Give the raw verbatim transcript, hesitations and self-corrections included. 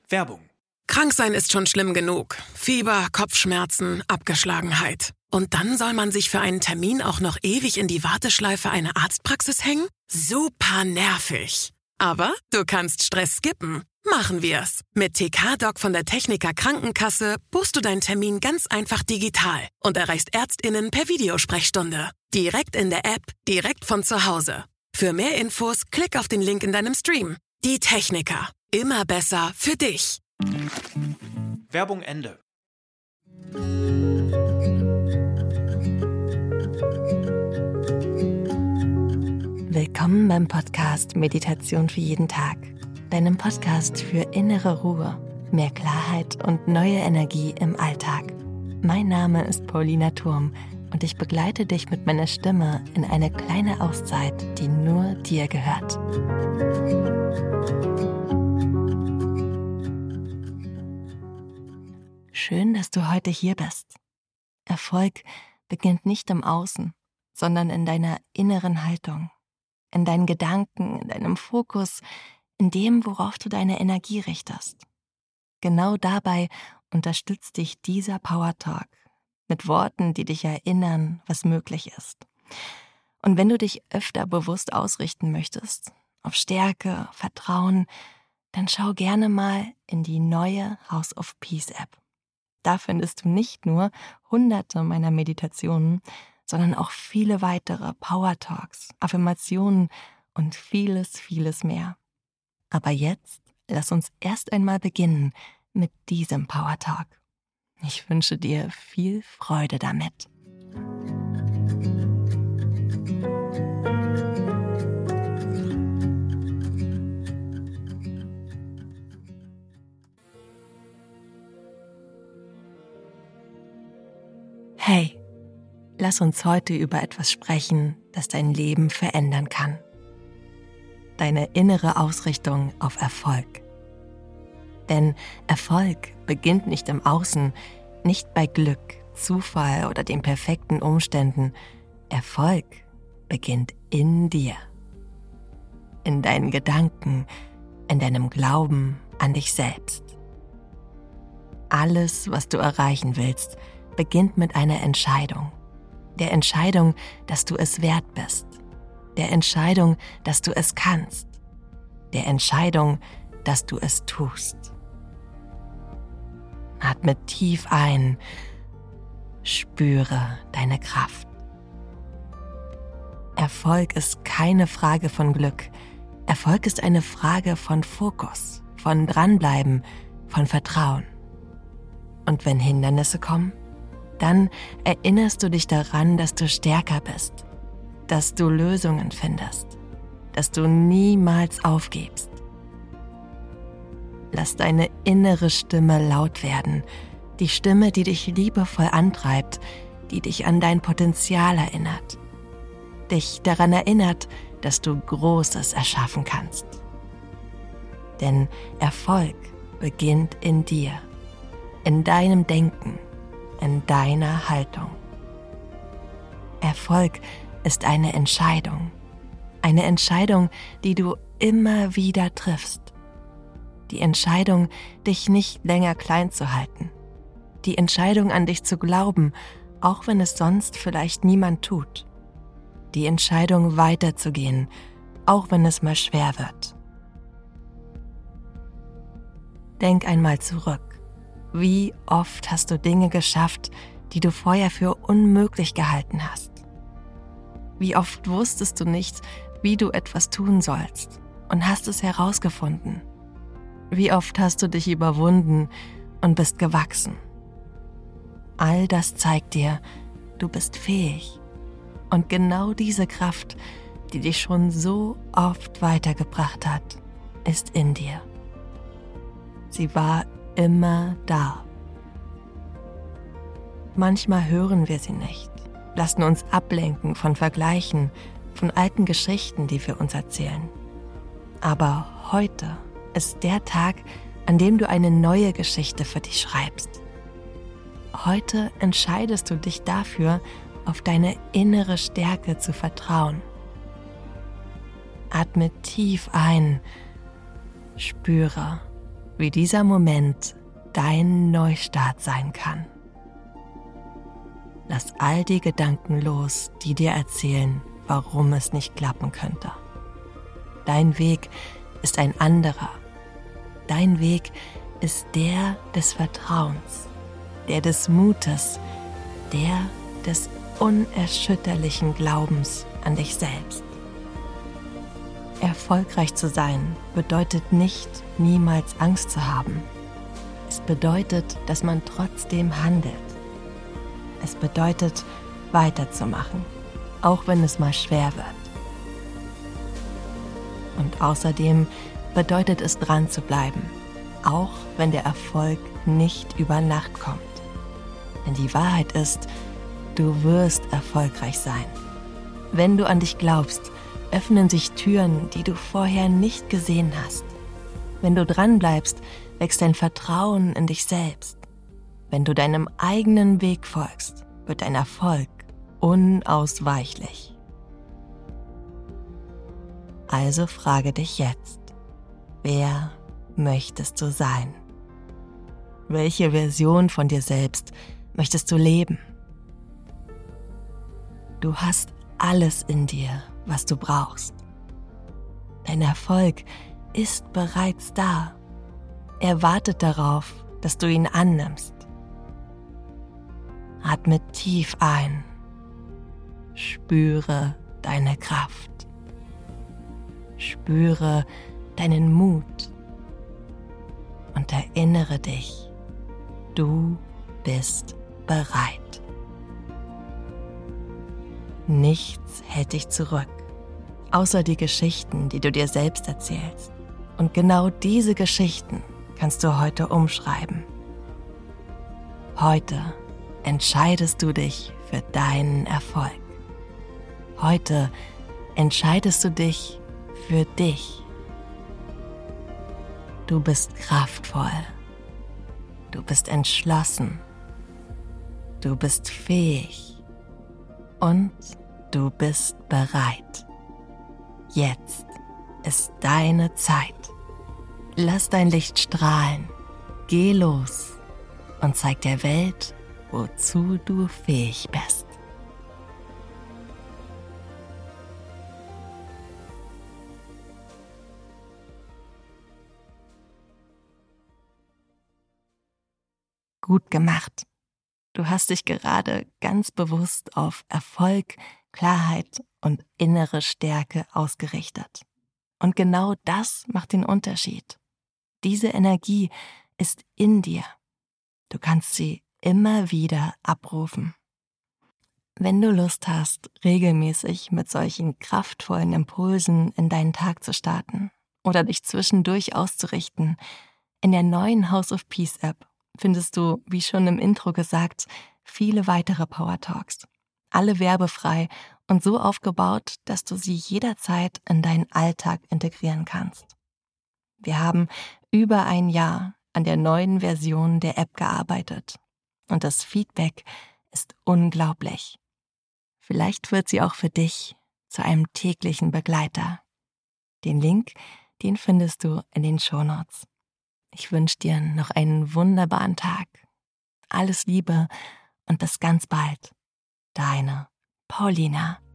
Werbung. Krank sein ist schon schlimm genug. Fieber, Kopfschmerzen, Abgeschlagenheit. Und dann soll man sich für einen Termin auch noch ewig in die Warteschleife einer Arztpraxis hängen? Super nervig. Aber du kannst Stress skippen. Machen wir's. Mit T K-Doc von der Techniker Krankenkasse buchst du deinen Termin ganz einfach digital und erreichst ÄrztInnen per Videosprechstunde. Direkt in der App, direkt von zu Hause. Für mehr Infos klick auf den Link in deinem Stream. Die Techniker. Immer besser für dich. Werbung Ende. Willkommen beim Podcast Meditation für jeden Tag. Deinem Podcast für innere Ruhe, mehr Klarheit und neue Energie im Alltag. Mein Name ist Paulina Thurm und ich begleite dich mit meiner Stimme in eine kleine Auszeit, die nur dir gehört. Schön, dass du heute hier bist. Erfolg beginnt nicht im Außen, sondern in deiner inneren Haltung, in deinen Gedanken, in deinem Fokus, in dem, worauf du deine Energie richtest. Genau dabei unterstützt dich dieser Power Talk mit Worten, die dich erinnern, was möglich ist. Und wenn du dich öfter bewusst ausrichten möchtest, auf Stärke, Vertrauen, dann schau gerne mal in die neue House of Peace App. Da findest du nicht nur hunderte meiner Meditationen, sondern auch viele weitere Power Talks, Affirmationen und vieles, vieles mehr. Aber jetzt lass uns erst einmal beginnen mit diesem Power Talk. Ich wünsche dir viel Freude damit. Hey, lass uns heute über etwas sprechen, das dein Leben verändern kann. Deine innere Ausrichtung auf Erfolg. Denn Erfolg beginnt nicht im Außen, nicht bei Glück, Zufall oder den perfekten Umständen. Erfolg beginnt in dir. In deinen Gedanken, in deinem Glauben an dich selbst. Alles, was du erreichen willst, beginnt mit einer Entscheidung. Der Entscheidung, dass du es wert bist. Der Entscheidung, dass du es kannst. Der Entscheidung, dass du es tust. Atme tief ein. Spüre deine Kraft. Erfolg ist keine Frage von Glück. Erfolg ist eine Frage von Fokus, von Dranbleiben, von Vertrauen. Und wenn Hindernisse kommen, dann erinnerst du dich daran, dass du stärker bist, dass du Lösungen findest, dass du niemals aufgibst. Lass deine innere Stimme laut werden, die Stimme, die dich liebevoll antreibt, die dich an dein Potenzial erinnert, dich daran erinnert, dass du Großes erschaffen kannst. Denn Erfolg beginnt in dir, in deinem Denken, in deiner Haltung. Erfolg ist eine Entscheidung. Eine Entscheidung, die du immer wieder triffst. Die Entscheidung, dich nicht länger klein zu halten. Die Entscheidung, an dich zu glauben, auch wenn es sonst vielleicht niemand tut. Die Entscheidung, weiterzugehen, auch wenn es mal schwer wird. Denk einmal zurück. Wie oft hast du Dinge geschafft, die du vorher für unmöglich gehalten hast? Wie oft wusstest du nicht, wie du etwas tun sollst und hast es herausgefunden? Wie oft hast du dich überwunden und bist gewachsen? All das zeigt dir, du bist fähig. Und genau diese Kraft, die dich schon so oft weitergebracht hat, ist in dir. Sie war immer da. Manchmal hören wir sie nicht, lassen uns ablenken von Vergleichen, von alten Geschichten, die wir uns erzählen. Aber heute ist der Tag, an dem du eine neue Geschichte für dich schreibst. Heute entscheidest du dich dafür, auf deine innere Stärke zu vertrauen. Atme tief ein, spüre, wie dieser Moment dein Neustart sein kann. Lass all die Gedanken los, die dir erzählen, warum es nicht klappen könnte. Dein Weg ist ein anderer. Dein Weg ist der des Vertrauens, der des Mutes, der des unerschütterlichen Glaubens an dich selbst. Erfolgreich zu sein bedeutet nicht, niemals Angst zu haben. Es bedeutet, dass man trotzdem handelt. Es bedeutet, weiterzumachen, auch wenn es mal schwer wird. Und außerdem bedeutet es, dran zu bleiben, auch wenn der Erfolg nicht über Nacht kommt. Denn die Wahrheit ist, du wirst erfolgreich sein. Wenn du an dich glaubst, öffnen sich Türen, die du vorher nicht gesehen hast. Wenn du dranbleibst, wächst dein Vertrauen in dich selbst. Wenn du deinem eigenen Weg folgst, wird dein Erfolg unausweichlich. Also frage dich jetzt, wer möchtest du sein? Welche Version von dir selbst möchtest du leben? Du hast alles in dir, was du brauchst. Dein Erfolg ist bereits da. Er wartet darauf, dass du ihn annimmst. Atme tief ein. Spüre deine Kraft. Spüre deinen Mut. Und erinnere dich, du bist bereit. Nichts hält dich zurück, außer die Geschichten, die du dir selbst erzählst. Und genau diese Geschichten kannst du heute umschreiben. Heute entscheidest du dich für deinen Erfolg. Heute entscheidest du dich für dich. Du bist kraftvoll. Du bist entschlossen. Du bist fähig. Und du bist bereit. Jetzt ist deine Zeit. Lass dein Licht strahlen. Geh los und zeig der Welt, wozu du fähig bist. Gut gemacht. Du hast dich gerade ganz bewusst auf Erfolg, Klarheit und innere Stärke ausgerichtet. Und genau das macht den Unterschied. Diese Energie ist in dir. Du kannst sie immer wieder abrufen. Wenn du Lust hast, regelmäßig mit solchen kraftvollen Impulsen in deinen Tag zu starten oder dich zwischendurch auszurichten, in der neuen House of Peace App findest du, wie schon im Intro gesagt, viele weitere Power Talks. Alle werbefrei und so aufgebaut, dass du sie jederzeit in deinen Alltag integrieren kannst. Wir haben über ein Jahr an der neuen Version der App gearbeitet und das Feedback ist unglaublich. Vielleicht wird sie auch für dich zu einem täglichen Begleiter. Den Link, den findest du in den Shownotes. Ich wünsche dir noch einen wunderbaren Tag. Alles Liebe und bis ganz bald. Deine Paulina.